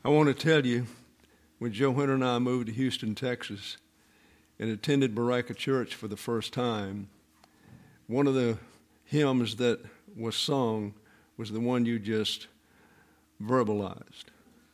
I want to tell you, when Joe Hunter and I moved to Houston, Texas, and attended Baraka Church for the first time, one of the hymns that was sung was the one you just verbalized.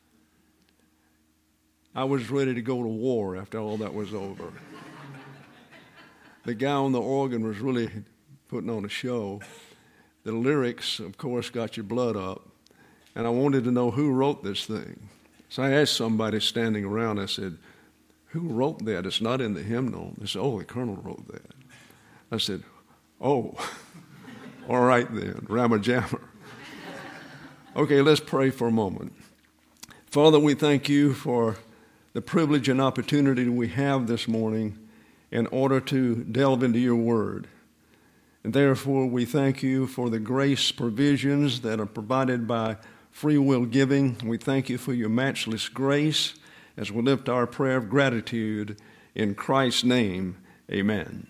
I was ready to go to war after all that was over. The guy on the organ was really putting on a show. The lyrics, of course, got your blood up, and I wanted to know who wrote this thing. So I asked somebody standing around, I said, "Who wrote that? It's not in the hymnal." They said, "Oh, the colonel wrote that." I said, "Oh, all right then, Ramajammer." Okay, let's pray for a moment. Father, we thank you for the privilege and opportunity we have this morning in order to delve into your word. And therefore, we thank you for the grace provisions that are provided by free will giving. We thank you for your matchless grace as we lift our prayer of gratitude in Christ's name. Amen.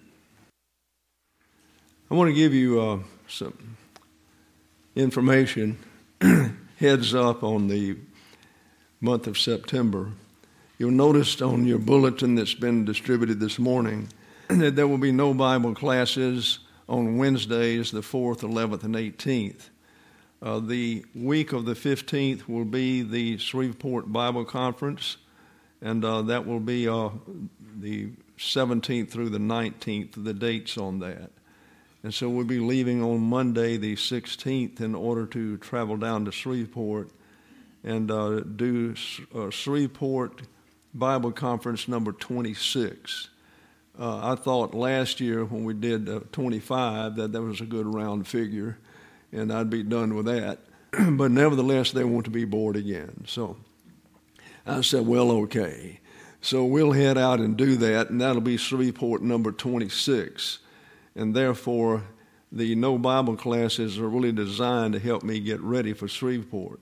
I want to give you some information, heads up on the month of September. You'll notice on your bulletin that's been distributed this morning that there will be no Bible classes on Wednesdays, the 4th, 11th, and 18th. The week of the 15th will be the Shreveport Bible Conference, and that will be the 17th through the 19th, the dates on that. And so we'll be leaving on Monday, the 16th, in order to travel down to Shreveport and do Shreveport Bible Conference number 26. I thought last year when we did 25 that was a good round figure, and I'd be done with that. But nevertheless, they want to be bored again. So I said, well, okay. So we'll head out and do that, and that'll be Shreveport number 26. And therefore, the no Bible classes are really designed to help me get ready for Shreveport.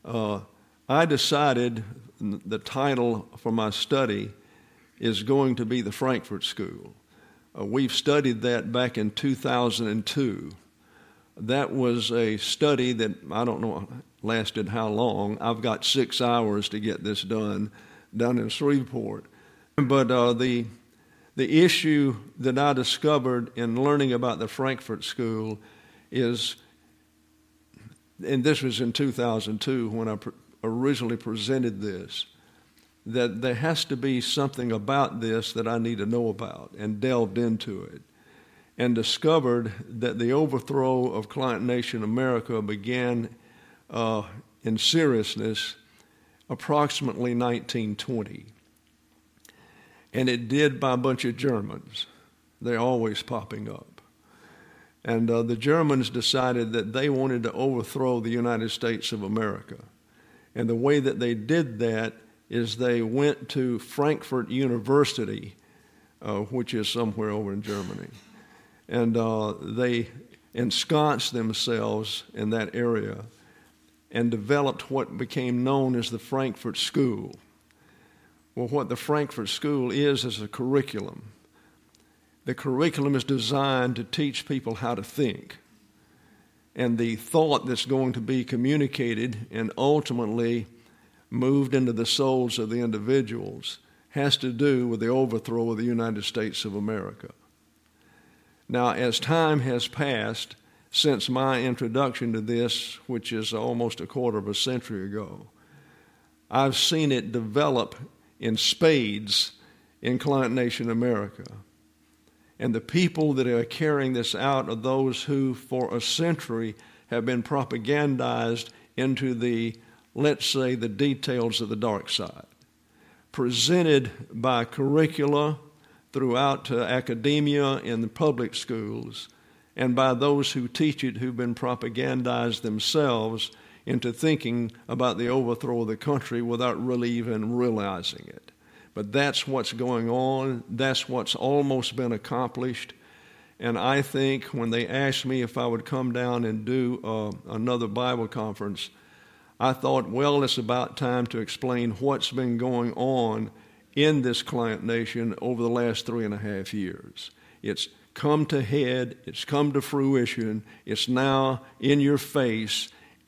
I decided the title for my study is going to be the Frankfurt School. We've studied that back in 2002. That was a study that, I don't know, lasted how long. I've got 6 hours to get this done down in Shreveport. But the issue that I discovered in learning about the Frankfurt School is, and this was in 2002 when I originally presented this, that there has to be something about this that I need to know about, and delved into it and discovered that the overthrow of Client Nation America began in seriousness approximately 1920. And it did by a bunch of Germans. They're always popping up. And the Germans decided that they wanted to overthrow the United States of America. And the way that they did that is they went to Frankfurt University, which is somewhere over in Germany. And they ensconced themselves in that area and developed what became known as the Frankfurt School. Well, what the Frankfurt School is a curriculum. The curriculum is designed to teach people how to think. And the thought that's going to be communicated and ultimately moved into the souls of the individuals has to do with the overthrow of the United States of America. Now, as time has passed since my introduction to this, which is almost a quarter of a century ago, I've seen it develop in spades in Client Nation America. And the people that are carrying this out are those who, for a century, have been propagandized into the, let's say, the details of the dark side, presented by curricula throughout academia in the public schools, and by those who teach it who've been propagandized themselves into thinking about the overthrow of the country without really even realizing it. But that's what's going on. That's what's almost been accomplished. And I think when they asked me if I would come down and do another Bible conference, I thought, well, it's about time to explain what's been going on in this Client Nation over the last 3.5 years. It's come to head. It's come to fruition. It's now in your face.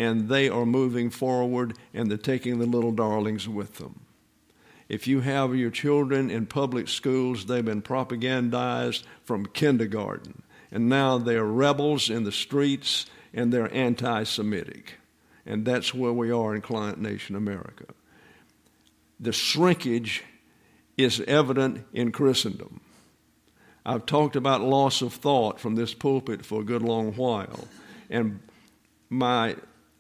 and they are moving forward, and they're taking the little darlings with them. If you have your children in public schools, they've been propagandized from kindergarten, and now they're rebels in the streets, and they're anti-Semitic. And that's where we are in Client Nation America. The shrinkage is evident in Christendom. I've talked about loss of thought from this pulpit for a good long while, and my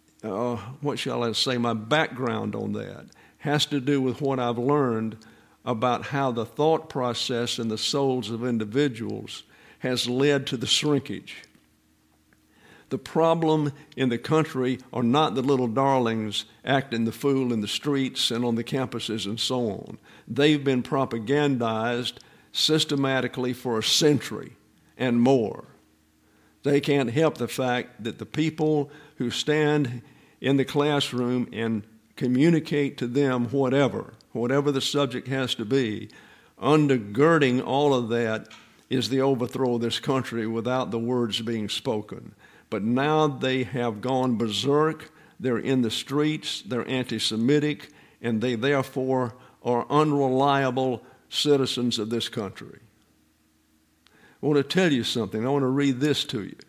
my background on that has to do with what I've learned about how the thought process in the souls of individuals has led to the shrinkage. The problem in the country are not the little darlings acting the fool in the streets and on the campuses and so on. They've been propagandized systematically for a century and more. They can't help the fact that the people who stand in the classroom and communicate to them whatever the subject has to be, undergirding all of that is the overthrow of this country without the words being spoken. But now they have gone berserk, they're in the streets, they're anti-Semitic, and they therefore are unreliable citizens of this country. I want to tell you something. I want to read this to you.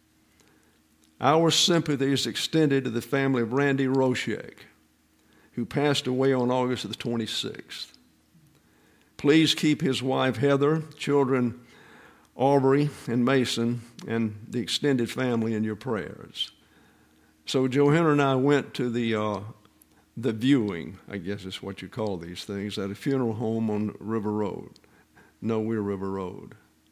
Our sympathy is extended to the family of Randy Roshek, who passed away on August the 26th. Please keep his wife Heather, children Aubrey and Mason, and the extended family in your prayers. So Johanna and I went to the viewing, I guess is what you call these things, at a funeral home on River Road. No, we're River Road.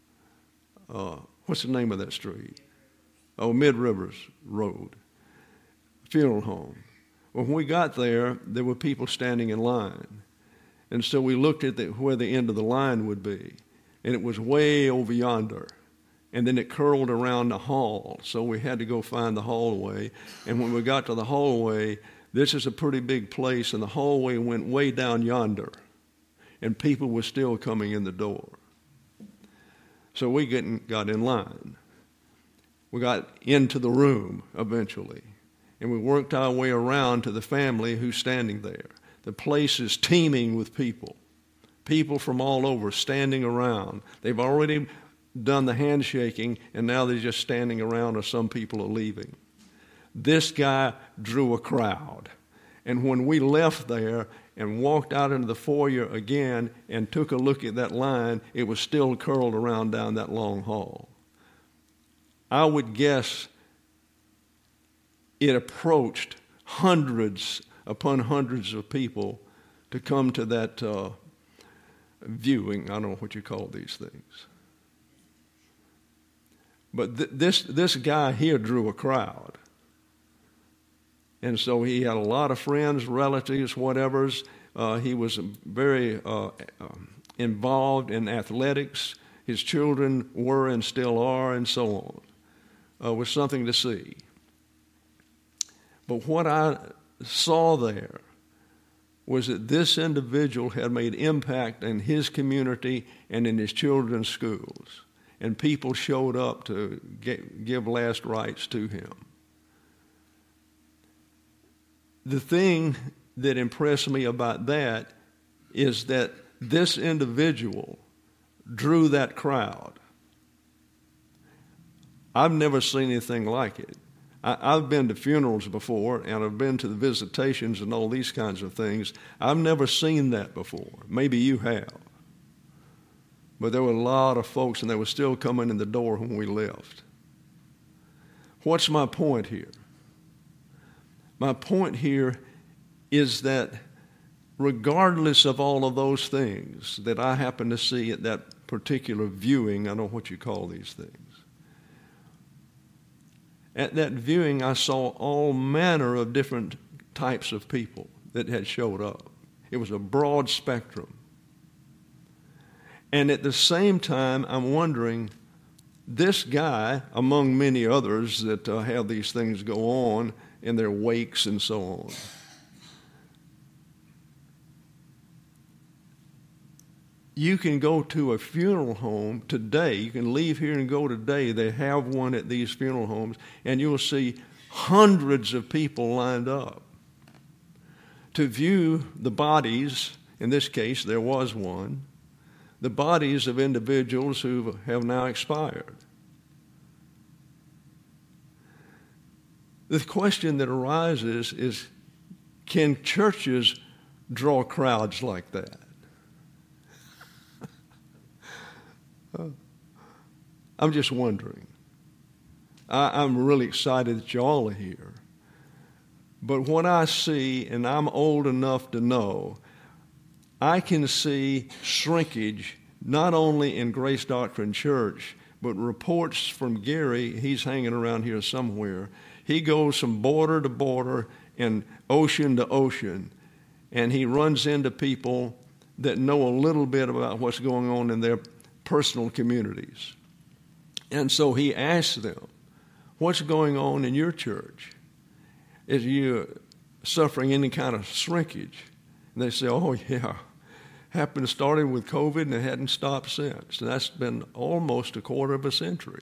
What's the name of that street? Oh, Mid Rivers Road. Funeral home. Well, when we got there, there were people standing in line. And so we looked at where the end of the line would be. And it was way over yonder. And then it curled around the hall. So we had to go find the hallway. And when we got to the hallway, this is a pretty big place, and the hallway went way down yonder. And people were still coming in the door. So we got in line. We got into the room eventually. And we worked our way around to the family who's standing there. The place is teeming with people. People from all over standing around. They've already done the handshaking, and now they're just standing around, or some people are leaving. This guy drew a crowd. And when we left there and walked out into the foyer again and took a look at that line, it was still curled around down that long hall. I would guess it approached hundreds upon hundreds of people to come to that viewing. I don't know what you call these things. But this guy here drew a crowd. And so he had a lot of friends, relatives, whatevers. He was very involved in athletics. His children were and still are, and so on. It was something to see. But what I saw there was that this individual had made impact in his community and in his children's schools. And people showed up to give last rites to him. The thing that impressed me about that is that this individual drew that crowd. I've never seen anything like it. I've been to funerals before, and I've been to the visitations and all these kinds of things. I've never seen that before. Maybe you have. But there were a lot of folks, and they were still coming in the door when we left. What's my point here? My point here is that regardless of all of those things that I happened to see at that particular viewing, I don't know what you call these things. At that viewing, I saw all manner of different types of people that had showed up. It was a broad spectrum. And at the same time, I'm wondering, this guy, among many others that have these things go on in their wakes and so on, you can go to a funeral home today. You can leave here and go today. They have one at these funeral homes, and you'll see hundreds of people lined up to view the bodies. In this case, there was one, the bodies of individuals who have now expired. The question that arises is, can churches draw crowds like that? I'm just wondering. I'm really excited that you all are here. But what I see, and I'm old enough to know, I can see shrinkage not only in Grace Doctrine Church, but reports from Gary, he's hanging around here somewhere. He goes from border to border and ocean to ocean, and he runs into people that know a little bit about what's going on in their personal communities. And so he asks them, what's going on in your church? Is you suffering any kind of shrinkage? And they say, oh, yeah. Started with COVID and it hadn't stopped since. And that's been almost a quarter of a century.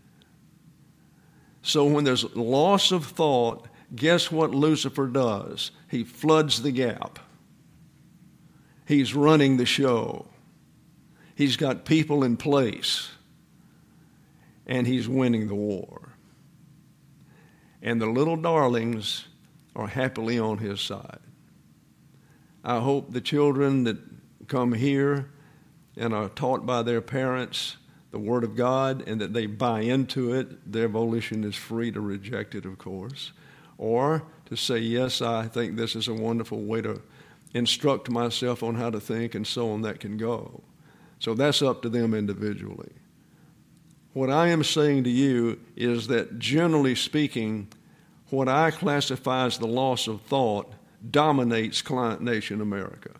So when there's loss of thought, guess what Lucifer does? He floods the gap. He's running the show. He's got people in place. And he's winning the war. And the little darlings are happily on his side. I hope the children that come here and are taught by their parents the Word of God and that they buy into it, their volition is free to reject it, of course, or to say, yes, I think this is a wonderful way to instruct myself on how to think, and so on that can go. So that's up to them individually. What I am saying to you is that, generally speaking, what I classify as the loss of thought dominates Client Nation America.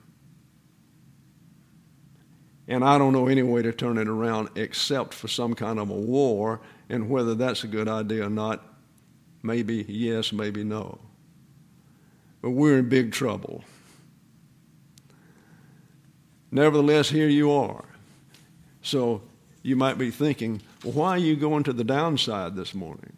And I don't know any way to turn it around except for some kind of a war, and whether that's a good idea or not, maybe yes, maybe no. But we're in big trouble. Nevertheless, here you are. So you might be thinking, well, why are you going to the downside this morning?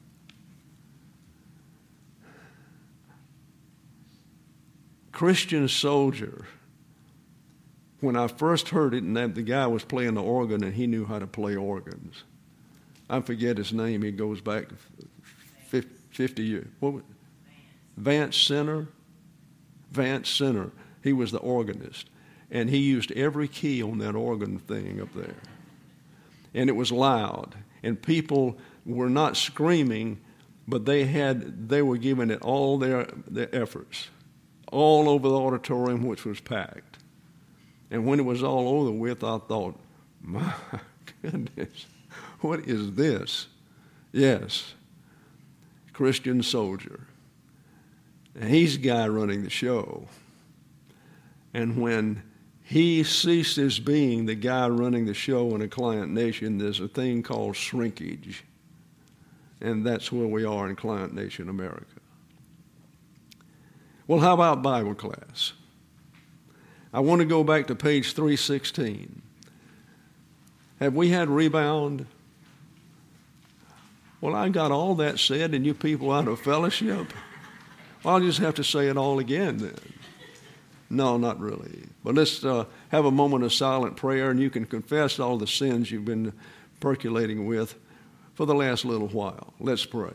Christian Soldier. When I first heard it, and the guy was playing the organ, and he knew how to play organs. I forget his name. He goes back 50 years. What was it? Vance Center. Vance Center. He was the organist. And he used every key on that organ thing up there. And it was loud. And people were not screaming, but they were giving it all their efforts. All over the auditorium, which was packed. And when it was all over with, I thought, my goodness, what is this? Yes, Christian Soldier. And he's the guy running the show. And when he ceases being the guy running the show in a Client Nation, there's a thing called shrinkage. And that's where we are in Client Nation America. Well, how about Bible class? I want to go back to page 316. Have we had rebound? Well, I got all that said and you people out of fellowship. Well, I'll just have to say it all again then. No, not really. But let's have a moment of silent prayer, and you can confess all the sins you've been percolating with for the last little while. Let's pray.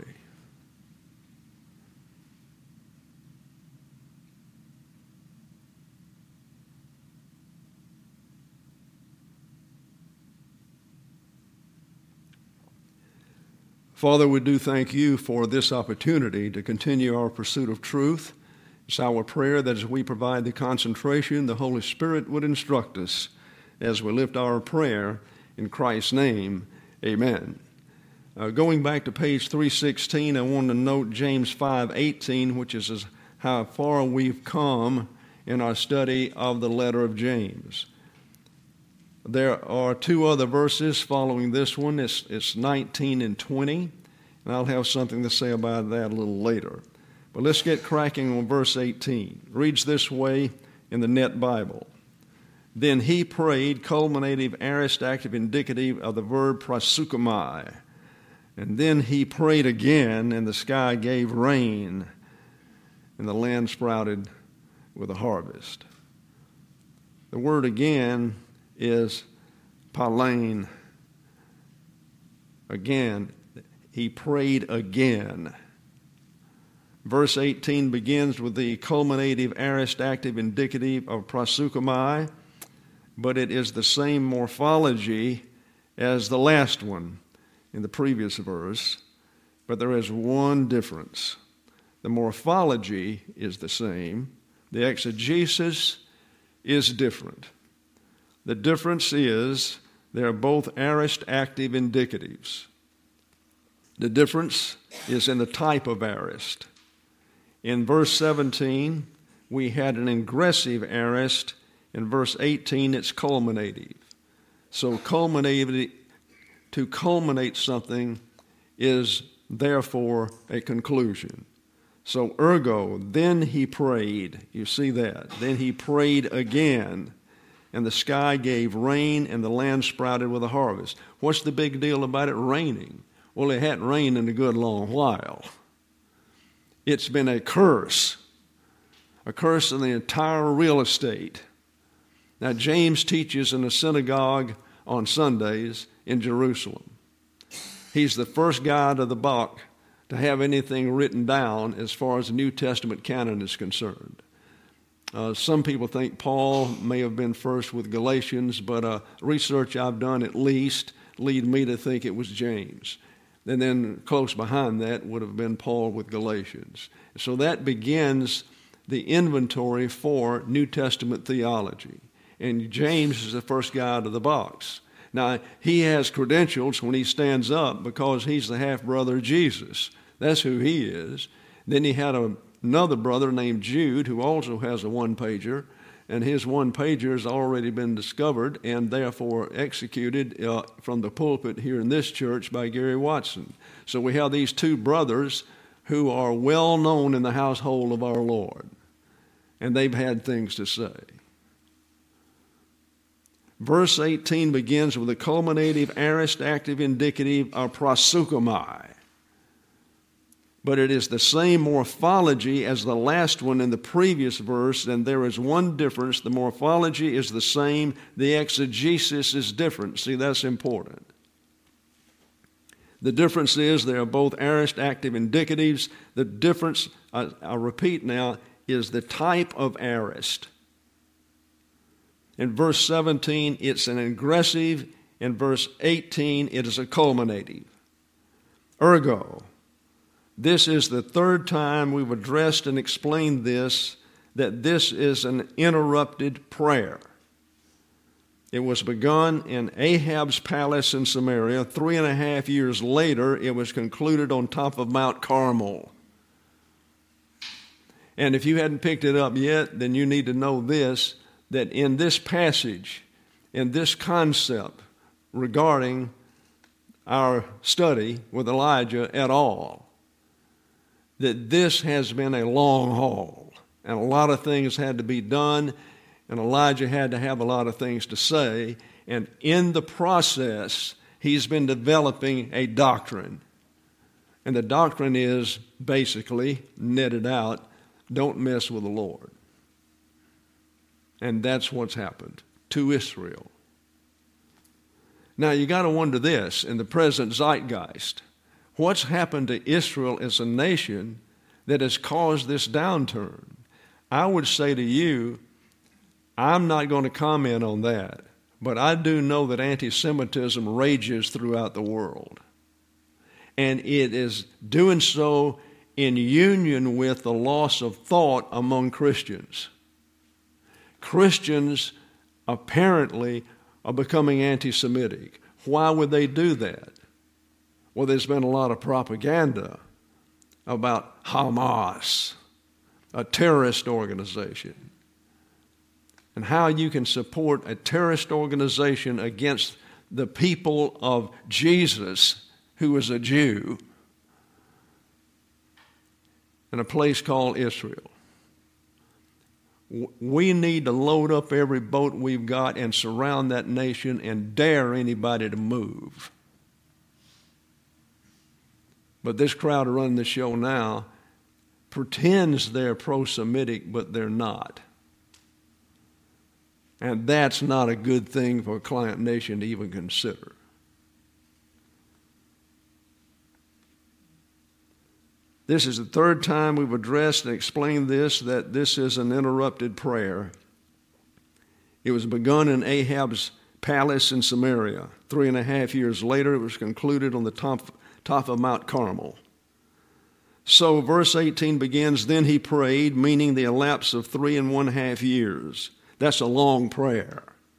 Father, we do thank you for this opportunity to continue our pursuit of truth. It's our prayer that as we provide the concentration, the Holy Spirit would instruct us as we lift our prayer in Christ's name. Amen. Going back to page 316, I want to note James 5:18, which is how far we've come in our study of the letter of James. There are two other verses following this one. It's 19 and 20, and I'll have something to say about that a little later. But let's get cracking on verse 18. It reads this way in the Net Bible. Then he prayed, culminative, aorist, active, indicative of the verb proseuchomai. And then he prayed again, and the sky gave rain, and the land sprouted with a harvest. The word again is palain. Again, he prayed again. Verse 18 begins with the culminative aorist active indicative of proseuchomai, but it is the same morphology as the last one in the previous verse, but there is one difference. The morphology is the same. The exegesis is different. The difference is they are both aorist active indicatives. The difference is in the type of aorist. In verse 17, we had an ingressive aorist. In verse 18, it's culminative. So to culminate something is therefore a conclusion. So ergo, then he prayed. You see that. Then he prayed again, and the sky gave rain, and the land sprouted with a harvest. What's the big deal about it raining? Well, it hadn't rained in a good long while. It's been a curse in the entire real estate. Now, James teaches in a synagogue on Sundays in Jerusalem. He's the first guy to the Bach to have anything written down as far as the New Testament canon is concerned. Some people think Paul may have been first with Galatians, but research I've done at least lead me to think it was James. And then close behind that would have been Paul with Galatians. So that begins the inventory for New Testament theology. And James is the first guy out of the box. Now, he has credentials when he stands up because he's the half-brother of Jesus. That's who he is. Then he had another brother named Jude who also has a one-pager, and his one-pager has already been discovered and therefore executed from the pulpit here in this church by Gary Watson. So we have these two brothers who are well known in the household of our Lord, and they've had things to say. Verse 18 begins with the culminative aorist active indicative of proseuchomai. But it is the same morphology as the last one in the previous verse, and there is one difference. The morphology is the same. The exegesis is different. See, that's important. The difference is they are both aorist active indicatives. The difference, I'll repeat now, is the type of aorist. In verse 17, it's an ingressive. In verse 18, it is a culminative. Ergo, this is the third time we've addressed and explained this, that this is an interrupted prayer. It was begun in Ahab's palace in Samaria. 3.5 years later, it was concluded on top of Mount Carmel. And if you hadn't picked it up yet, then you need to know this, that in this passage, in this concept regarding our study with Elijah at all, that this has been a long haul, and a lot of things had to be done, and Elijah had to have a lot of things to say, and in the process, he's been developing a doctrine. And the doctrine is basically, netted out, don't mess with the Lord. And that's what's happened to Israel. Now, you got to wonder this, in the present zeitgeist, what's happened to Israel as a nation that has caused this downturn? I would say to you, I'm not going to comment on that, but I do know that anti-Semitism rages throughout the world. And it is doing so in union with the loss of thought among Christians. Christians apparently are becoming anti-Semitic. Why would they do that? Well, there's been a lot of propaganda about Hamas, a terrorist organization, and how you can support a terrorist organization against the people of Jesus, who is a Jew, in a place called Israel. We need to load up every boat we've got and surround that nation and dare anybody to move. But this crowd running the show now pretends they're pro-Semitic, but they're not. And that's not a good thing for a client nation to even consider. This is the third time we've addressed and explained this, that this is an interrupted prayer. It was begun in Ahab's palace in Samaria. 3.5 years later, it was concluded on the top of Mount Carmel. So verse 18 begins, "Then he prayed," meaning the elapse of 3.5 years. That's a long prayer.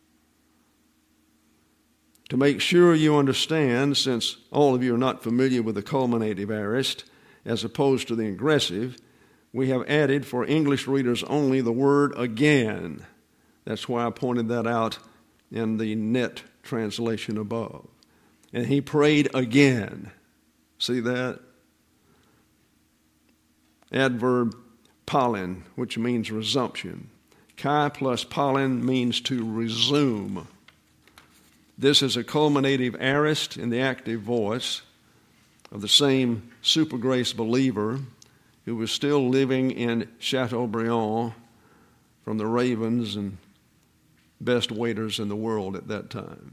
To make sure you understand, since all of you are not familiar with the culminative aorist, as opposed to the ingressive, we have added for English readers only the word "again." That's why I pointed that out in the net translation above. And he prayed again. See that? Adverb palin, which means resumption. Kai plus palin means to resume. This is a culminative aorist in the active voice of the same super grace believer who was still living in Chateaubriand from the ravens and best waiters in the world at that time.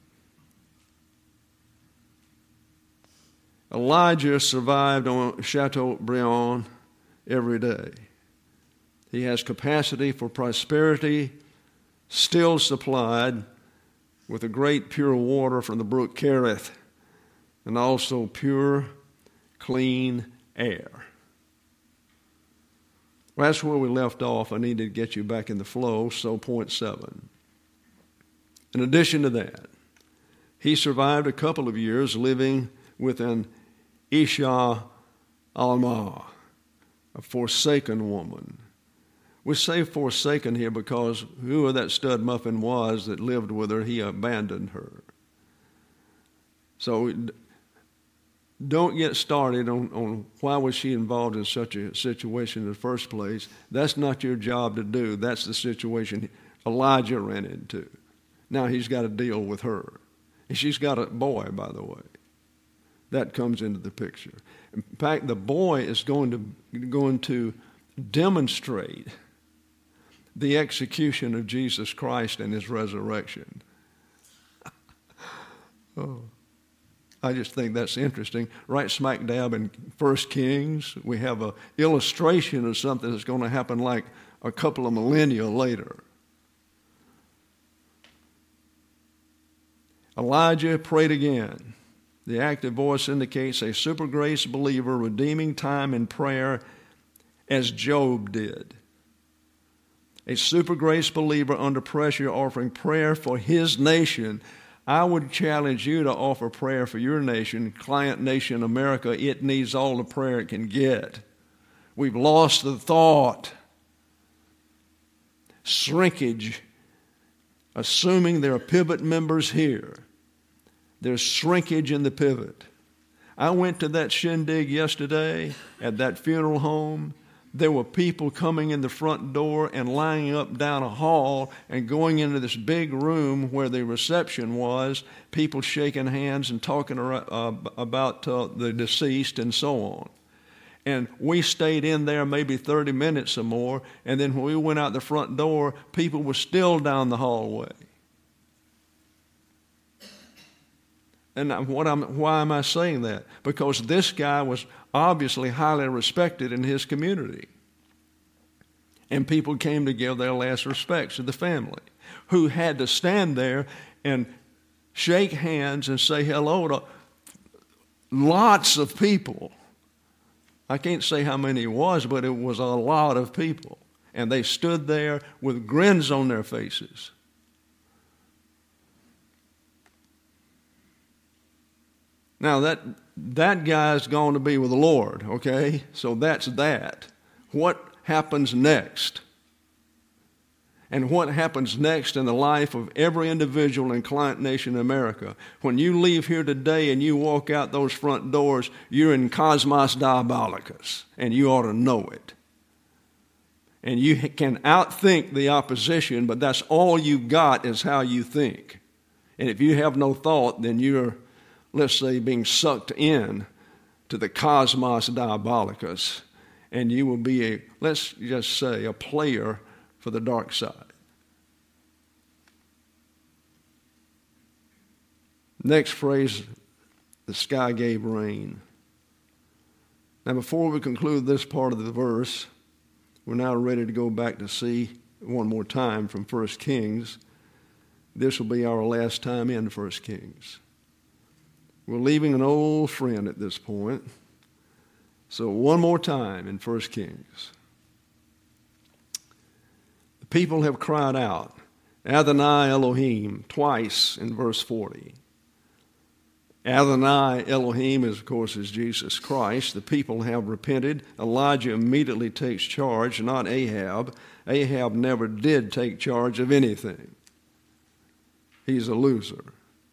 Elijah survived on Chateaubriand every day. He has capacity for prosperity, still supplied with the great pure water from the brook Kerith, and also pure, clean air. Well, that's where we left off. I need to get you back in the flow, so point 7. In addition to that, he survived a couple of years living with an Isha Alma, a forsaken woman. We say forsaken here because whoever that stud muffin was that lived with her, he abandoned her. So don't get started on why was she involved in such a situation in the first place. That's not your job to do. That's the situation Elijah ran into. Now he's got to deal with her. And she's got a boy, by the way. That comes into the picture. In fact, the boy is going to demonstrate the execution of Jesus Christ and his resurrection. Oh, I just think that's interesting. Right smack dab in 1 Kings, we have an illustration of something that's going to happen like a couple of millennia later. Elijah prayed again. The active voice indicates a super grace believer redeeming time in prayer as Job did. A super grace believer under pressure offering prayer for his nation. I would challenge you to offer prayer for your nation, client nation America. It needs all the prayer it can get. We've lost the thought. Shrinkage. Assuming there are pivot members here. There's shrinkage in the pivot. I went to that shindig yesterday at that funeral home. There were people coming in the front door and lining up down a hall and going into this big room where the reception was, people shaking hands and talking about the deceased and so on. And we stayed in there maybe 30 minutes or more, and then when we went out the front door, people were still down the hallway. And why am I saying that? Because this guy was obviously highly respected in his community. And people came to give their last respects to the family, who had to stand there and shake hands and say hello to lots of people. I can't say how many it was, but it was a lot of people. And they stood there with grins on their faces. Now, that guy's going to be with the Lord, okay? So that's that. What happens next? And what happens next in the life of every individual in Client Nation America? When you leave here today and you walk out those front doors, you're in Cosmos Diabolicus, and you ought to know it. And you can outthink the opposition, but that's all you got is how you think. And if you have no thought, then you're, let's say, being sucked in to the cosmos diabolicus, and you will be let's just say, a player for the dark side. Next phrase, the sky gave rain. Now, before we conclude this part of the verse, we're now ready to go back to see one more time from 1 Kings. This will be our last time in 1 Kings. We're leaving an old friend at this point. So one more time in 1 Kings. The people have cried out, Adonai Elohim, twice in verse 40. Adonai Elohim is, of course, is Jesus Christ. The people have repented. Elijah immediately takes charge, not Ahab. Ahab never did take charge of anything. He's a loser.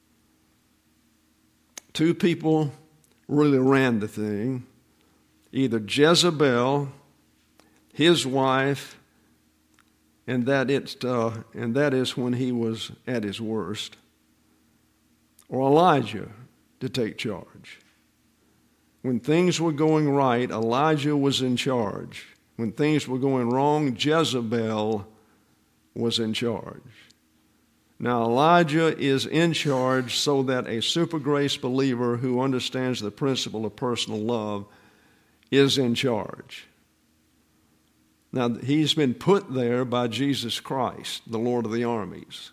Two people really ran the thing. Either Jezebel, his wife, and that is when he was at his worst, or Elijah to take charge. When things were going right, Elijah was in charge. When things were going wrong, Jezebel was in charge. Now, Elijah is in charge so that a super grace believer who understands the principle of personal love is in charge. Now, he's been put there by Jesus Christ, the Lord of the armies.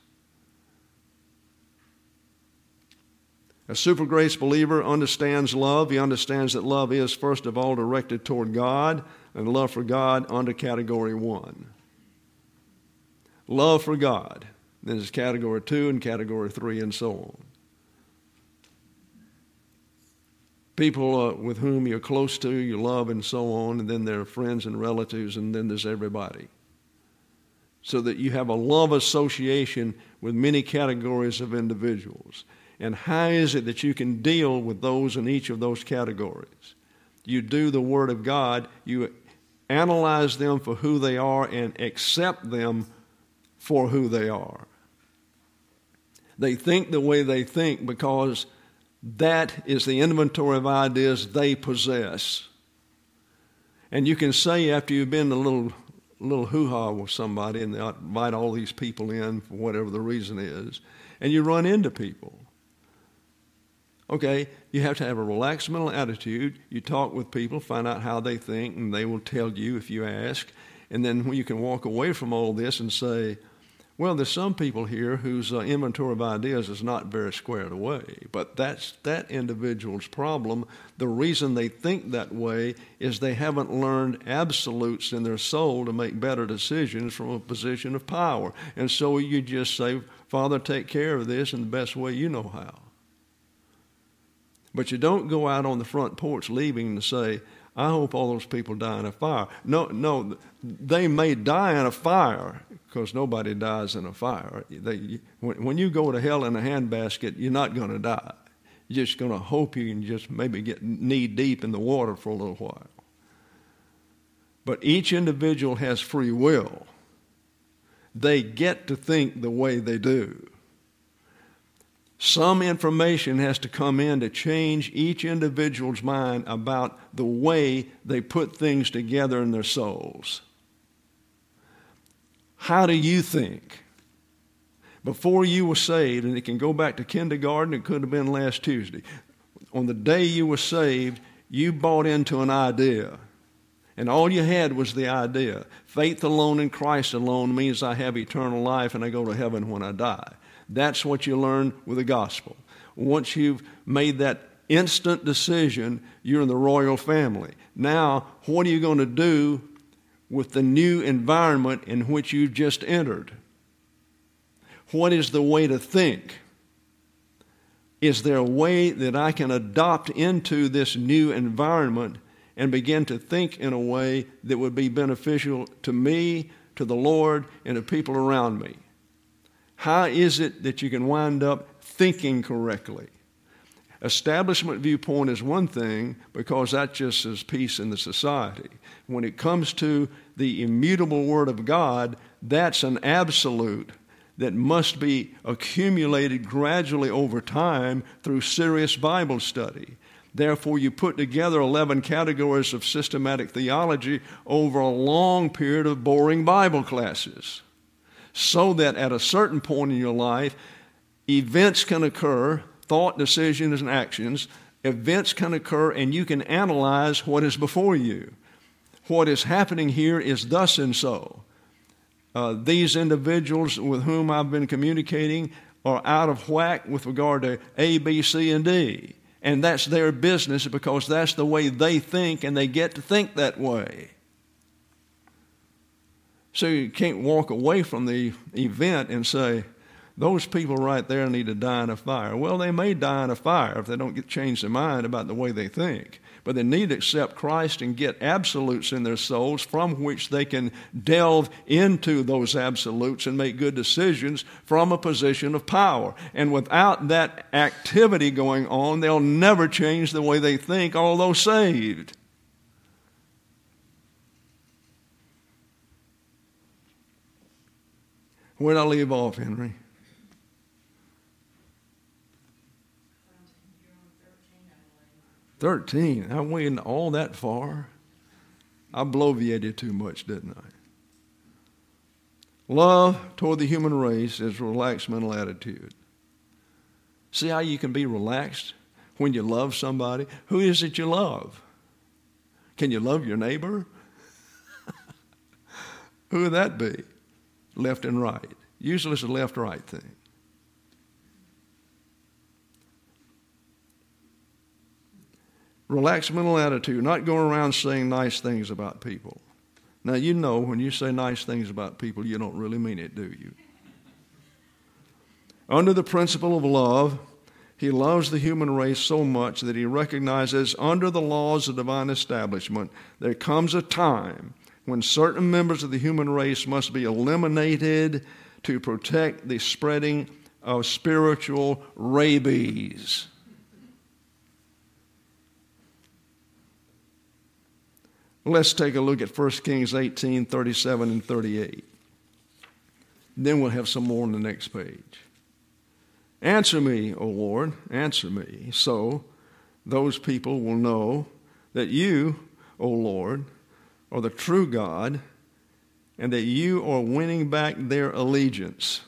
A super grace believer understands love. He understands that love is, first of all, directed toward God, and love for God under category 1. Love for God. Then there's category 2 and category 3 and so on. People with whom you're close to, you love and so on, and then there are friends and relatives, and then there's everybody. So that you have a love association with many categories of individuals. And how is it that you can deal with those in each of those categories? You do the Word of God. You analyze them for who they are and accept them for who they are. They think the way they think because that is the inventory of ideas they possess. And you can say after you've been a little hoo-ha with somebody and they invite all these people in for whatever the reason is, and you run into people. Okay, you have to have a relaxed mental attitude. You talk with people, find out how they think, and they will tell you if you ask. And then you can walk away from all this and say, well, there's some people here whose inventory of ideas is not very squared away. But that's that individual's problem. The reason they think that way is they haven't learned absolutes in their soul to make better decisions from a position of power. And so you just say, Father, take care of this in the best way you know how. But you don't go out on the front porch leaving to say, I hope all those people die in a fire. No, they may die in a fire because nobody dies in a fire. When you go to hell in a handbasket, you're not going to die. You're just going to hope you can just maybe get knee deep in the water for a little while. But each individual has free will. They get to think the way they do. Some information has to come in to change each individual's mind about the way they put things together in their souls. How do you think? Before you were saved, and it can go back to kindergarten, it could have been last Tuesday. On the day you were saved, you bought into an idea. And all you had was the idea. Faith alone in Christ alone means I have eternal life and I go to heaven when I die. That's what you learn with the gospel. Once you've made that instant decision, you're in the royal family. Now, what are you going to do with the new environment in which you've just entered? What is the way to think? Is there a way that I can adopt into this new environment and begin to think in a way that would be beneficial to me, to the Lord, and to people around me? How is it that you can wind up thinking correctly? Establishment viewpoint is one thing because that just is peace in the society. When it comes to the immutable Word of God, that's an absolute that must be accumulated gradually over time through serious Bible study. Therefore, you put together 11 categories of systematic theology over a long period of boring Bible classes, so that at a certain point in your life, events can occur, thought, decisions, and actions. Events can occur, and you can analyze what is before you. What is happening here is thus and so. These individuals with whom I've been communicating are out of whack with regard to A, B, C, and D. And that's their business because that's the way they think, and they get to think that way. So you can't walk away from the event and say, those people right there need to die in a fire. Well, they may die in a fire if they don't change their mind about the way they think. But they need to accept Christ and get absolutes in their souls from which they can delve into those absolutes and make good decisions from a position of power. And without that activity going on, they'll never change the way they think, although saved. Where'd I leave off, Henry? 13. I went all that far. I bloviated too much, didn't I? Love toward the human race is a relaxed mental attitude. See how you can be relaxed when you love somebody? Who is it you love? Can you love your neighbor? Who would that be? Left and right. Usually it's a left-right thing. Relaxed mental attitude, not going around saying nice things about people. Now, you know when you say nice things about people, you don't really mean it, do you? Under the principle of love, he loves the human race so much that he recognizes under the laws of divine establishment, there comes a time when certain members of the human race must be eliminated to protect the spreading of spiritual rabies. Let's take a look at 1 Kings 18, 37 and 38. Then we'll have some more on the next page. Answer me, O Lord, answer me, so those people will know that you, O Lord, are the true God, and that you are winning back their allegiance.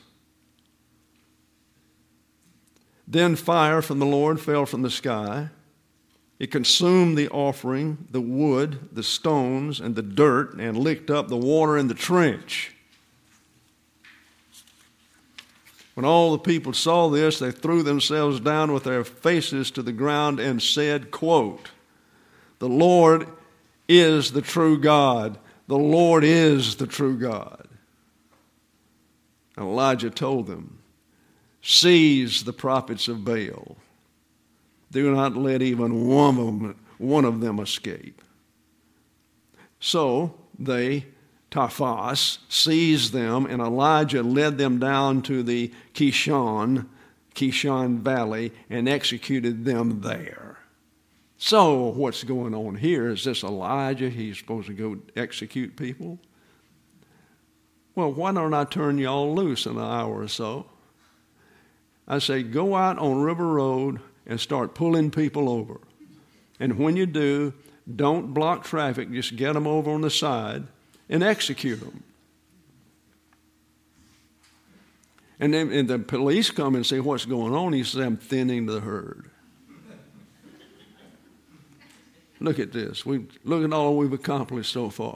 Then fire from the Lord fell from the sky. It consumed the offering, the wood, the stones, and the dirt, and licked up the water in the trench. When all the people saw this, they threw themselves down with their faces to the ground and said, quote, "The Lord is the true God. The Lord is the true God." And Elijah told them, "Seize the prophets of Baal. Do not let even one of them escape." So they, Taphas, seized them, and Elijah led them down to the Kishon Valley, and executed them there. So what's going on here? Is this Elijah? He's supposed to go execute people? Well, why don't I turn y'all loose in an hour or so? I say, go out on River Road and start pulling people over. And when you do, don't block traffic. Just get them over on the side and execute them. And then the police come and say, what's going on? He says, I'm thinning the herd. Look at this. Look at all we've accomplished so far.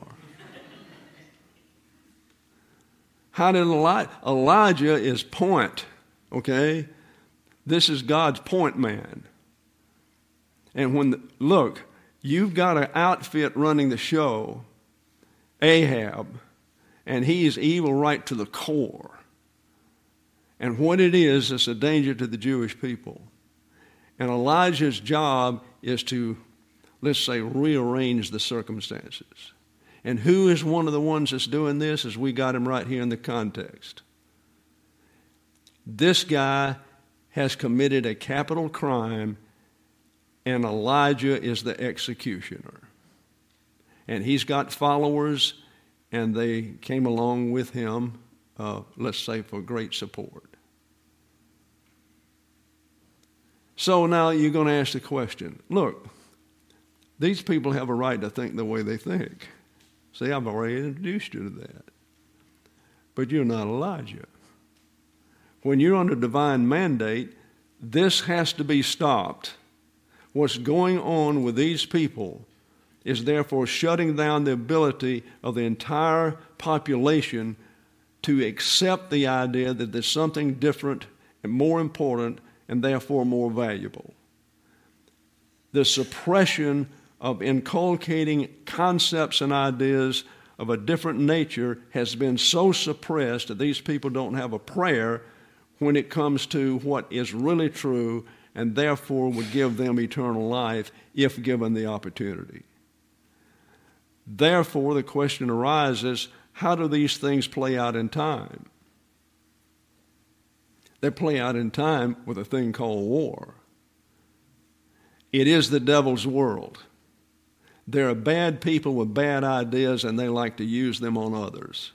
How did Elijah is point, okay? This is God's point man. And look, you've got an outfit running the show, Ahab, and he is evil right to the core. And what it is, it's a danger to the Jewish people. And Elijah's job is to, let's say, rearrange the circumstances. And who is one of the ones that's doing this? As we got him right here in the context. This guy has committed a capital crime, and Elijah is the executioner. And he's got followers, and they came along with him, let's say, for great support. So now you're going to ask the question, look, these people have a right to think the way they think. See, I've already introduced you to that. But you're not Elijah. When you're under divine mandate, this has to be stopped. What's going on with these people is therefore shutting down the ability of the entire population to accept the idea that there's something different and more important and therefore more valuable. The suppression of inculcating concepts and ideas of a different nature has been so suppressed that these people don't have a prayer when it comes to what is really true and therefore would give them eternal life if given the opportunity. Therefore, the question arises, how do these things play out in time? They play out in time with a thing called war. It is the devil's world. There are bad people with bad ideas, and they like to use them on others.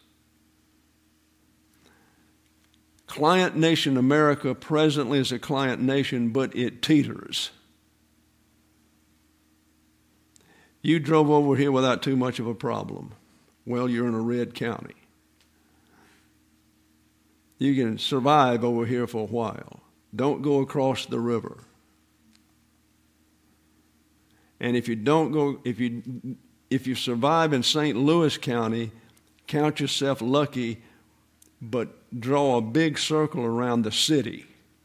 Client nation America presently is a client nation, but it teeters. You drove over here without too much of a problem. Well, you're in a red county. You can survive over here for a while. Don't go across the river. And if you don't go, if you survive in St. Louis County, count yourself lucky, but draw a big circle around the city.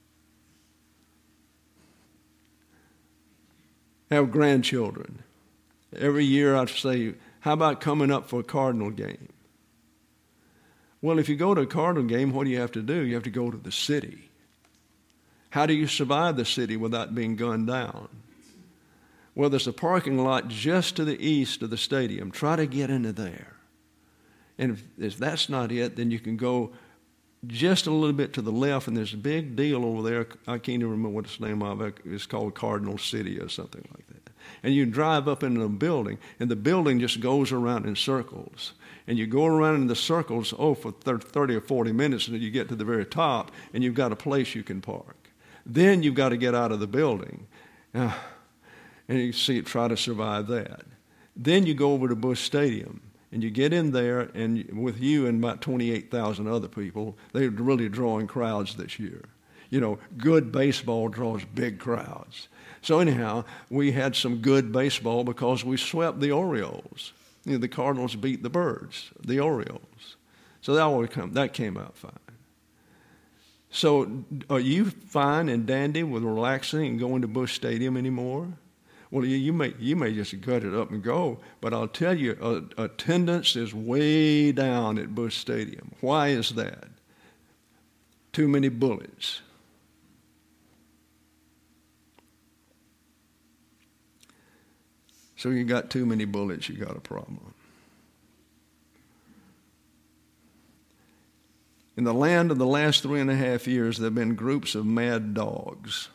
Have grandchildren. Every year I'd say, how about coming up for a Cardinal game? Well, if you go to a Cardinal game, what do you have to do? You have to go to the city. How do you survive the city without being gunned down? Well, there's a parking lot just to the east of the stadium. Try to get into there. And if that's not it, then you can go just a little bit to the left, and there's a big deal over there. I can't even remember what it's name of. It's called Cardinal City or something like that. And you drive up into the building, and the building just goes around in circles. And you go around in the circles, for 30 or 40 minutes, and you get to the very top, and you've got a place you can park. Then you've got to get out of the building. And you see, try to survive that. Then you go over to Busch Stadium, and you get in there, and with you and about 28,000 other people, they're really drawing crowds this year. You know, good baseball draws big crowds. So anyhow, we had some good baseball because we swept the Orioles. You know, the Cardinals beat the Birds, the Orioles. So that came out fine. So are you fine and dandy with relaxing and going to Busch Stadium anymore? Well, you may just gut it up and go, but I'll tell you, attendance is way down at Busch Stadium. Why is that? Too many bullets. So you got too many bullets, you got a problem. In the land of the last 3.5 years, there have been groups of mad dogs.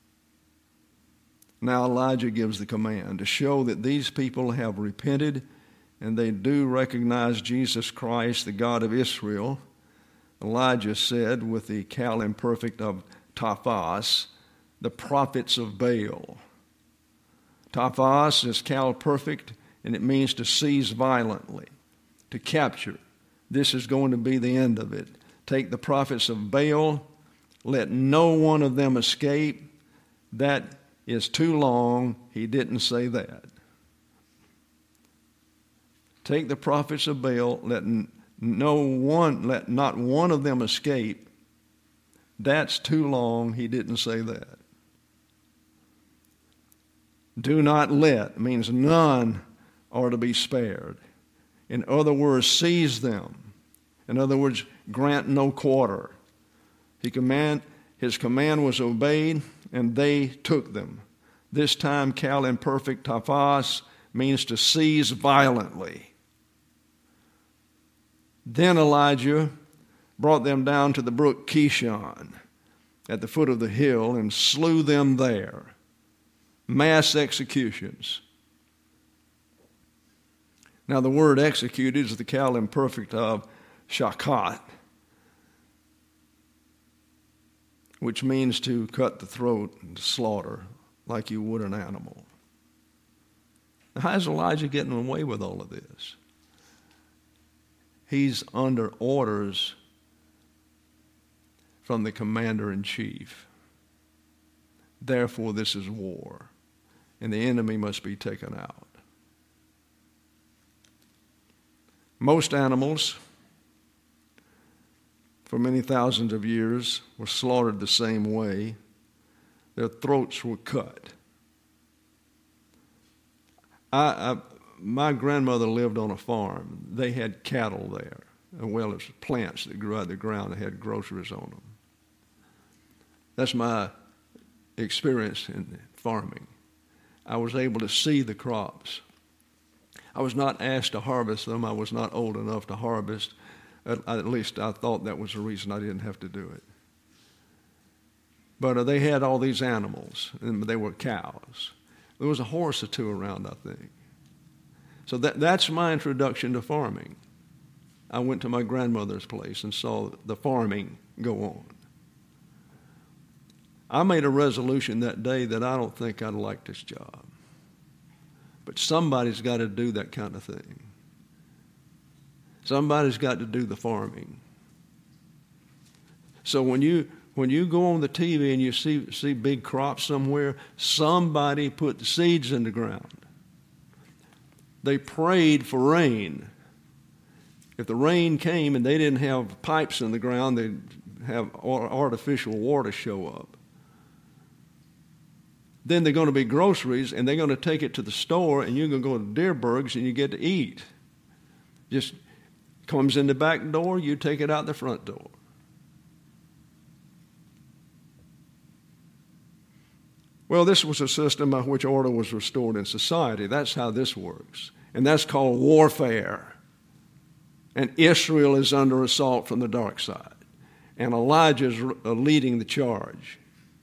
Now Elijah gives the command to show that these people have repented and they do recognize Jesus Christ, the God of Israel. Elijah said with the cal imperfect of taphas, the prophets of Baal. Taphas is cal perfect, and it means to seize violently, to capture. This is going to be the end of it. Take the prophets of Baal, let no one of them escape. That is too long. He didn't say that. Take the prophets of Baal, let not one of them escape. That's too long. He didn't say that. Do not let means none are to be spared. In other words, seize them. In other words, grant no quarter. His command was obeyed, and they took them. This time, cal imperfect taphas means to seize violently. Then Elijah brought them down to the brook Kishon at the foot of the hill and slew them there. Mass executions. Now the word executed is the cal imperfect of shakat. which means to cut the throat and to slaughter like you would an animal. Now, how is Elijah getting away with all of this? He's under orders from the commander-in-chief. Therefore, this is war, and the enemy must be taken out. Most animals, for many thousands of years, were slaughtered the same way. Their throats were cut. My grandmother lived on a farm. They had cattle there, as well as plants that grew out of the ground that had groceries on them. That's my experience in farming. I was able to see the crops. I was not asked to harvest them. I was not old enough to harvest. At least I thought that was the reason I didn't have to do it. But they had all these animals, and they were cows. There was a horse or two around, I think. So that's my introduction to farming. I went to my grandmother's place and saw the farming go on. I made a resolution that day that I don't think I'd like this job. But somebody's got to do that kind of thing. Somebody's got to do the farming. So when you go on the TV and you see big crops somewhere, somebody put the seeds in the ground. They prayed for rain. If the rain came and they didn't have pipes in the ground, they'd have artificial water show up. Then they're going to be groceries, and they're going to take it to the store, and you're going to go to Deerberg's, and you get to eat. Just comes in the back door, you take it out the front door. Well, this was a system by which order was restored in society. That's how this works. And that's called warfare. And Israel is under assault from the dark side. And Elijah is leading the charge.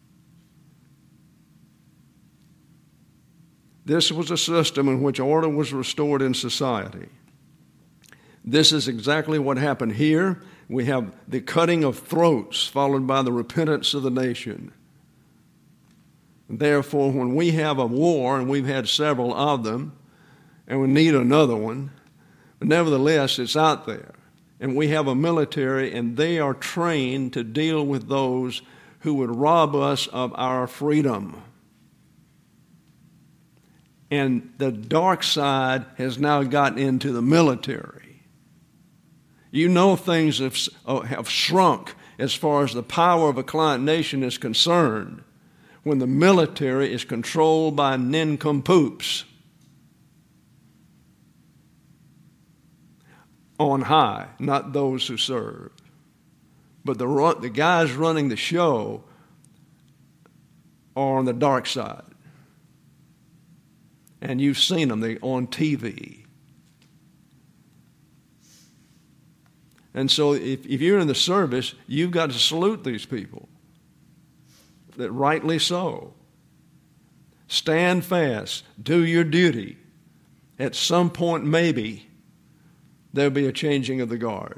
This was a system in which order was restored in society. This is exactly what happened here. We have the cutting of throats followed by the repentance of the nation. Therefore, when we have a war, and we've had several of them, and we need another one, but nevertheless, it's out there. And we have a military, and they are trained to deal with those who would rob us of our freedom. And the dark side has now gotten into the military. You know, things have shrunk as far as the power of a client nation is concerned when the military is controlled by nincompoops on high, not those who serve. But the guys running the show are on the dark side. And you've seen them, they're on TV. And so if you're in the service, you've got to salute these people. That rightly so. Stand fast. Do your duty. At some point, maybe, there'll be a changing of the guard.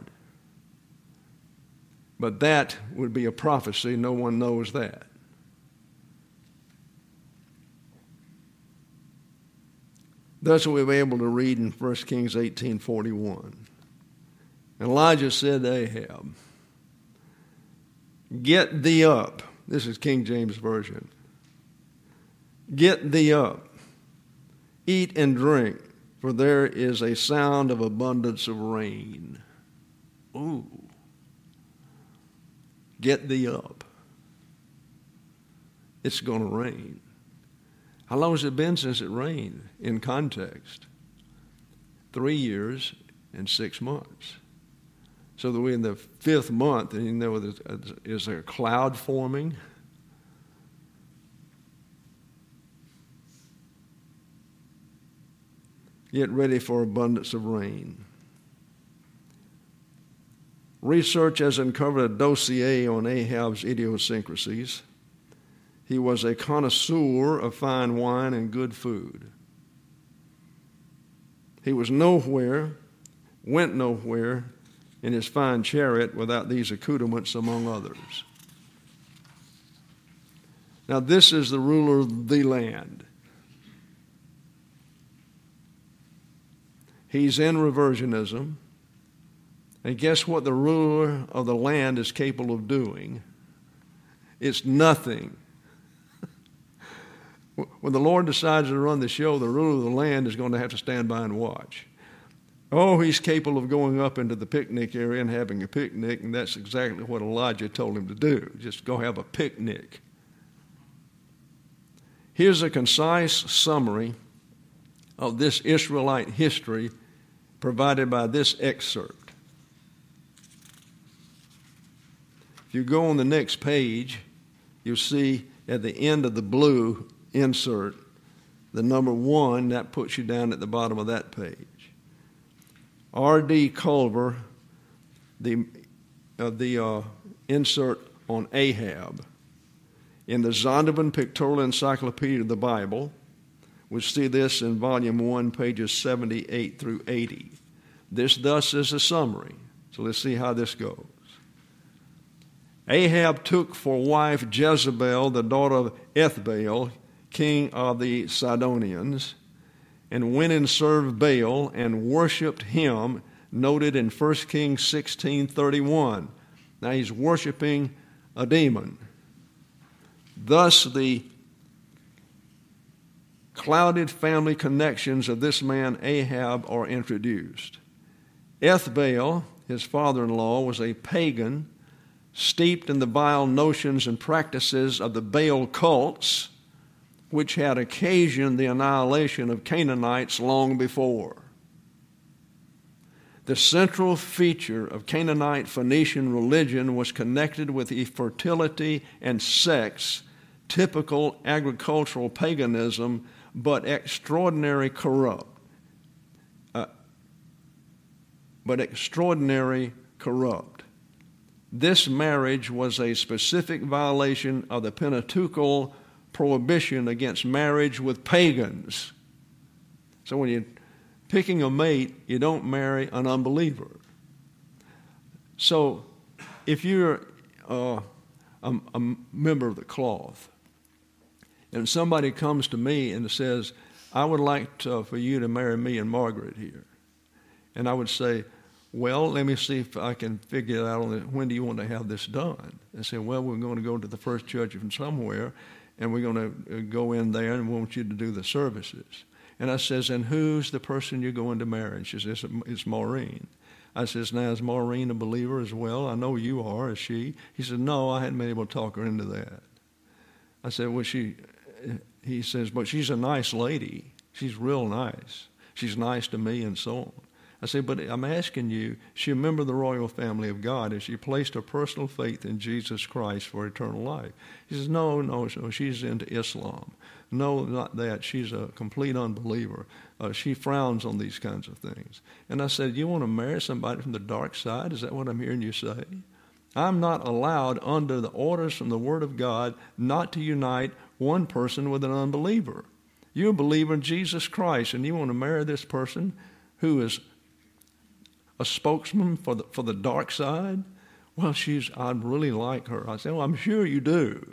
But that would be a prophecy. No one knows that. That's what we were able to read in 1 Kings 18:41. And Elijah said to Ahab, "Get thee up." This is King James Version. "Get thee up, eat and drink, for there is a sound of abundance of rain." Ooh. Get thee up. It's going to rain. How long has it been since it rained in context? 3 years and 6 months. So that we're in the 5th month, and you know, is there a cloud forming? Get ready for abundance of rain. Research has uncovered a dossier on Ahab's idiosyncrasies. He was a connoisseur of fine wine and good food. He was nowhere, went nowhere in his fine chariot without these accoutrements among others. Now, this is the ruler of the land. He's in reversionism. And guess what the ruler of the land is capable of doing? It's nothing. When the Lord decides to run the show, the ruler of the land is going to have to stand by and watch. Oh, he's capable of going up into the picnic area and having a picnic, and that's exactly what Elijah told him to do. Just go have a picnic. Here's a concise summary of this Israelite history provided by this excerpt. If you go on the next page, you'll see at the end of the blue insert the number 1. That puts you down at the bottom of that page. R.D. Culver, the insert on Ahab. In the Zondervan Pictorial Encyclopedia of the Bible, we see this in Volume 1, pages 78 through 80. This thus is a summary. So let's see how this goes. Ahab took for wife Jezebel, the daughter of Ethbaal, king of the Sidonians, and went and served Baal and worshipped him, noted in 1 Kings 16:31. Now he's worshiping a demon. Thus the clouded family connections of this man Ahab are introduced. Ethbaal, his father-in-law, was a pagan, steeped in the vile notions and practices of the Baal cults, which had occasioned the annihilation of Canaanites long before. The central feature of Canaanite Phoenician religion was connected with fertility and sex, typical agricultural paganism, but extraordinary corrupt. This marriage was a specific violation of the Pentateuchal prohibition against marriage with pagans. So when you're picking a mate, you don't marry an unbeliever. So if you're a member of the cloth, and somebody comes to me and says, I would like for you to marry me and Margaret here. And I would say, well, let me see if I can figure it out on it. When do you want to have this done? They say, well, we're going to go to the First Church from somewhere, and we're going to go in there and we want you to do the services. And I says, and who's the person you're going to marry? She says, it's Maureen. I says, now, is Maureen a believer as well? I know you are. Is she? He said, no, I hadn't been able to talk her into that. I said, well, he says, but she's a nice lady. She's real nice. She's nice to me and so on. I said, but I'm asking you, she a member of the royal family of God, and she placed her personal faith in Jesus Christ for eternal life. He says, no, she's into Islam. No, not that. She's a complete unbeliever. She frowns on these kinds of things. And I said, you want to marry somebody from the dark side? Is that what I'm hearing you say? I'm not allowed under the orders from the Word of God not to unite one person with an unbeliever. You're a believer in Jesus Christ, and you want to marry this person who is a spokesman for the dark side? Well, I'd really like her. I said, well, I'm sure you do.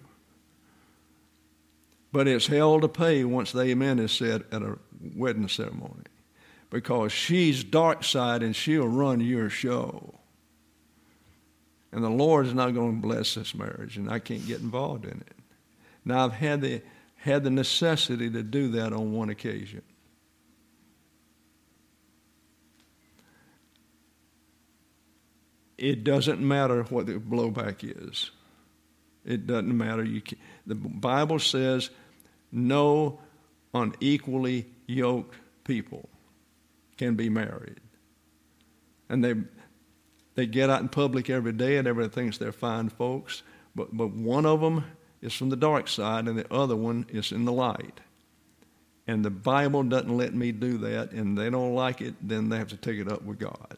But it's hell to pay once the amen is said at a wedding ceremony, because she's dark side and she'll run your show. And the Lord is not going to bless this marriage, and I can't get involved in it. Now, I've had the necessity to do that on one occasion. It doesn't matter what the blowback is. It doesn't matter. The Bible says no unequally yoked people can be married. And they get out in public every day and everybody thinks they're fine folks, but one of them is from the dark side and the other one is in the light. And the Bible doesn't let me do that, and they don't like it, then they have to take it up with God.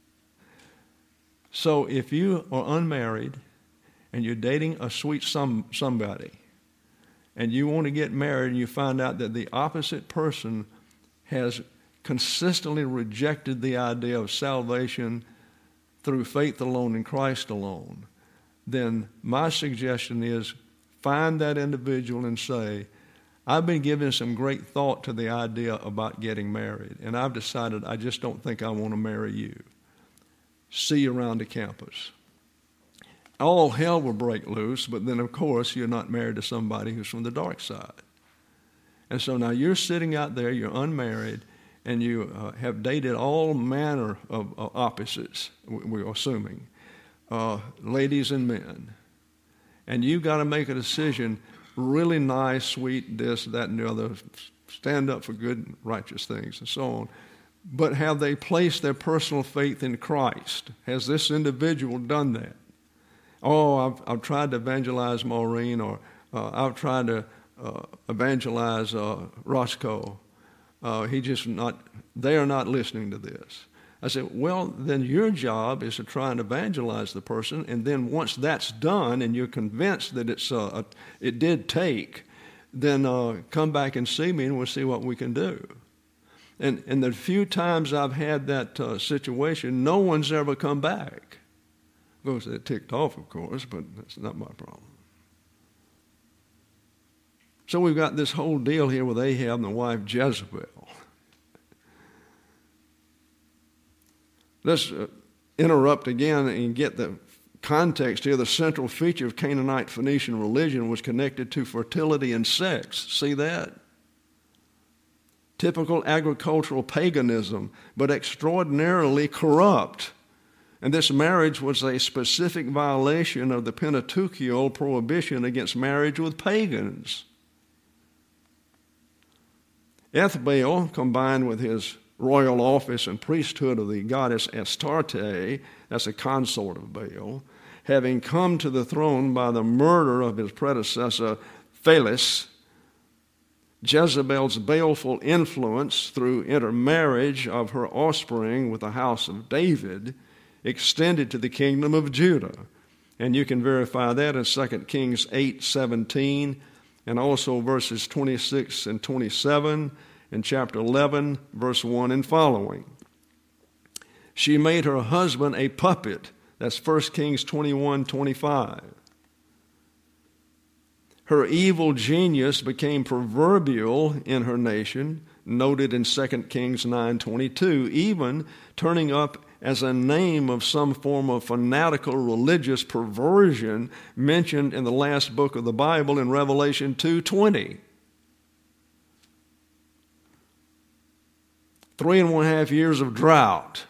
So if you are unmarried and you're dating a sweet somebody and you want to get married and you find out that the opposite person has consistently rejected the idea of salvation through faith alone in Christ alone, then my suggestion is find that individual and say, I've been giving some great thought to the idea about getting married, and I've decided I just don't think I want to marry you. See you around the campus. All hell will break loose, but then, of course, you're not married to somebody who's from the dark side. And so now you're sitting out there, you're unmarried, and you have dated all manner of opposites, we're assuming, ladies and men. And you've got to make a decision, really nice, sweet, this, that, and the other, stand up for good, righteous things, and so on. But have they placed their personal faith in Christ? Has this individual done that? Oh, I've tried to evangelize Maureen, or I've tried to evangelize Roscoe. They are not listening to this. I said, well, then your job is to try and evangelize the person, and then once that's done and you're convinced that it did take, then come back and see me and we'll see what we can do. And the few times I've had that situation, no one's ever come back. Of course, they're ticked off, of course, but that's not my problem. So we've got this whole deal here with Ahab and the wife Jezebel. Let's interrupt again and get the context here. The central feature of Canaanite Phoenician religion was connected to fertility and sex. See that? Typical agricultural paganism, but extraordinarily corrupt. And this marriage was a specific violation of the Pentateuchal prohibition against marriage with pagans. Ethbaal, combined with his royal office and priesthood of the goddess Astarte, that's a consort of Baal, having come to the throne by the murder of his predecessor Phelis, Jezebel's baleful influence through intermarriage of her offspring with the house of David extended to the kingdom of Judah. And you can verify that in 2 Kings 8:17 and also verses 26 and 27 in chapter 11, verse 1 and following. She made her husband a puppet. That's 1 Kings 21:25. Her evil genius became proverbial in her nation, noted in 2 Kings 9:22, even turning up as a name of some form of fanatical religious perversion mentioned in the last book of the Bible in Revelation 2:20. 3.5 years of drought.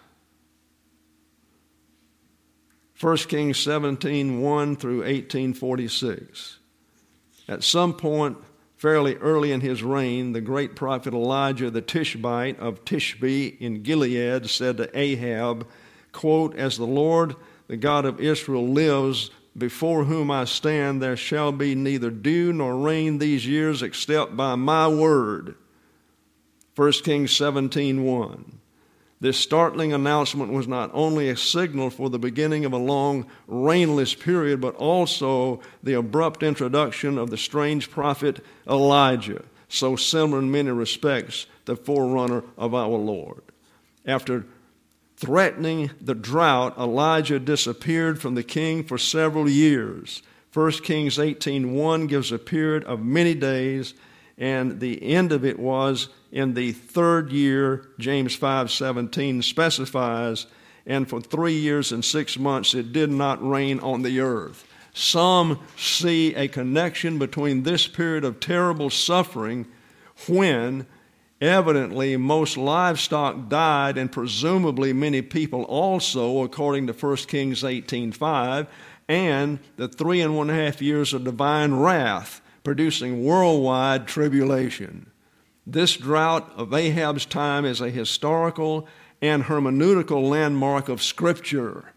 1 Kings 17:1 through 18:46. At some point, fairly early in his reign, the great prophet Elijah the Tishbite of Tishbe in Gilead said to Ahab, quote, "As the Lord, the God of Israel, lives, before whom I stand, there shall be neither dew nor rain these years except by my word." 1 Kings 17:1. This startling announcement was not only a signal for the beginning of a long, rainless period, but also the abrupt introduction of the strange prophet Elijah, so similar in many respects, the forerunner of our Lord. After threatening the drought, Elijah disappeared from the king for several years. 1 Kings 18:1 gives a period of many days, and the end of it was in the third year. James 5:17 specifies, and for 3 years and 6 months it did not rain on the earth. Some see a connection between this period of terrible suffering, when evidently most livestock died and presumably many people also, according to 1 Kings 18:5, and the 3.5 years of divine wrath, producing worldwide tribulation. This drought of Ahab's time is a historical and hermeneutical landmark of Scripture.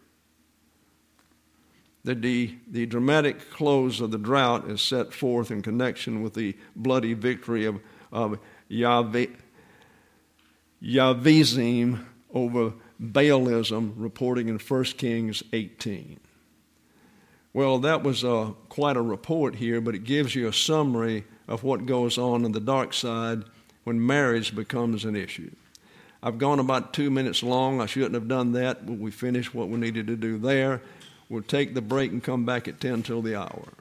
The dramatic close of the drought is set forth in connection with the bloody victory of Yavizim over Baalism, reporting in 1 Kings 18. Well, that was quite a report here, but it gives you a summary of what goes on the dark side when marriage becomes an issue. I've gone about 2 minutes long. I shouldn't have done that, but we finished what we needed to do there. We'll take the break and come back at 10 till the hour.